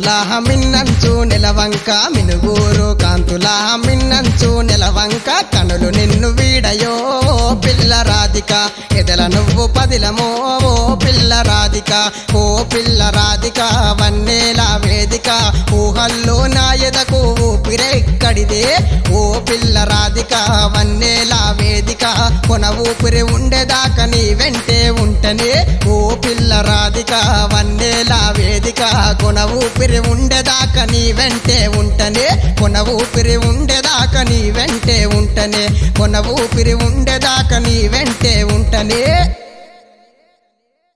కాంతుల మిన్నంచు నెలవంక మినుగూరు కాంతుల మిన్నంచు నెలవంక కనులు నిన్ను వీడయో పిల్ల రాధిక ఎదల నువ్వు పదిలమో ఓ పిల్ల రాధిక ఓ పిల్ల రాధిక వన్నేల వేదిక ఊహల్లో నా ఎదకు ఊపిరెక్కడిదే ఓ పిల్ల రాధిక వన్నేల వేదిక కొన ఊపిరి ఉండేదాకా నీ వెంటే ఉంటనే ఓ పిల్ల రాధిక వన్నేల వేదిక కొన ఊపిరి ఉండేదాకా నీ వెంటే ఉంటనే కొన ఊపిరి ఉండేదాకా నీ వెంటే ఉంటనే కొన ఊపిరి ఉండేదాకా నీ వెంటే ఉంటనే